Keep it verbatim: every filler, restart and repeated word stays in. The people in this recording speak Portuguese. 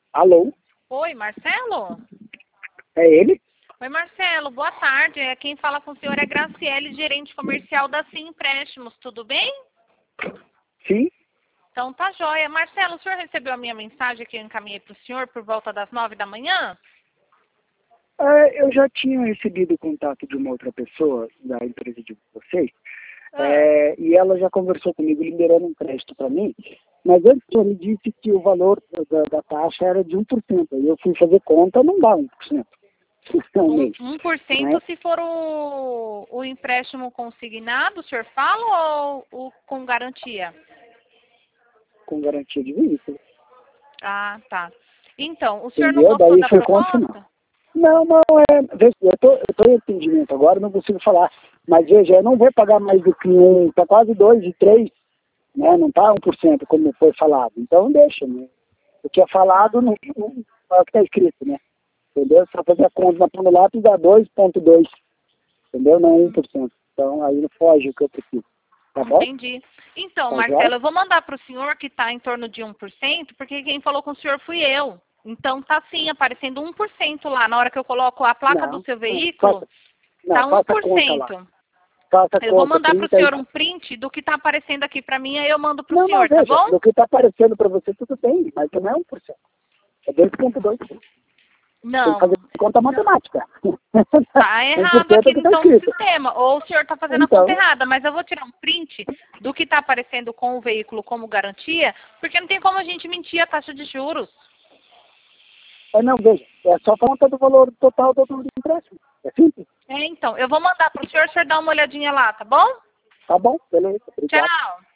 Alô? Oi, Marcelo? É ele? Oi, Marcelo, boa tarde. É, Quem fala com o senhor é Graciele, gerente comercial da Sim Empréstimos, tudo bem? Sim? Então tá joia. Marcelo, o senhor recebeu a minha mensagem que eu encaminhei para o senhor por volta das nove da manhã? É, eu já tinha recebido o contato de uma outra pessoa da empresa de vocês, Ah, é, e ela já conversou comigo liberando um crédito para mim, mas antes ela me disse que o valor da, da taxa era de um por cento. Aí eu fui fazer conta, não dá um por cento. ao um, mês, um por né? cento se for o, o empréstimo consignado, o senhor fala, ou o com garantia? Com garantia de veículo. Ah, tá. Então, o senhor não Entendeu? gostou Daí da foi confinado. proposta? Não, não, é. veja, Eu tô, eu tô em atendimento agora, não consigo falar. Mas veja, eu não vou pagar mais do que um, tá quase dois e três, né? Não tá um por cento como foi falado. Então deixa, né? O que é falado não, não é o que está escrito, né? Entendeu? Só fazer a conta na ponta do lápis dá dois vírgula dois, entendeu? Não um por cento. Então aí não foge o que eu preciso. Tá bom? Entendi. Então, Tá Marcelo, joia? eu vou mandar para o senhor que está em torno de um por cento, porque quem falou com o senhor fui eu. Então tá sim aparecendo um por cento lá. Na hora que eu coloco a placa do Não, seu não, veículo, faça, não, tá um faça a por conta lá. cento. Faça a Eu vou conta, mandar para o trinta e... senhor um print do que está aparecendo aqui para mim, aí eu mando para o Não, não, senhor, tá veja, bom? do que está aparecendo para você tudo bem, mas não é um por cento. É dois vírgula dois. Tem que Não, fazer conta matemática. tá um por errado cento é aqui o que está então no escrito. sistema. Ou o senhor está fazendo a conta Então, errada, mas eu vou tirar um print do que está aparecendo com o veículo como garantia, porque não tem como a gente mentir a taxa de juros. é não, veja, é só conta do valor total do do empréstimo. É simples. É, então, eu vou mandar para o senhor, o senhor dá uma olhadinha lá, tá bom? Tá bom? Beleza. Obrigado. Tchau.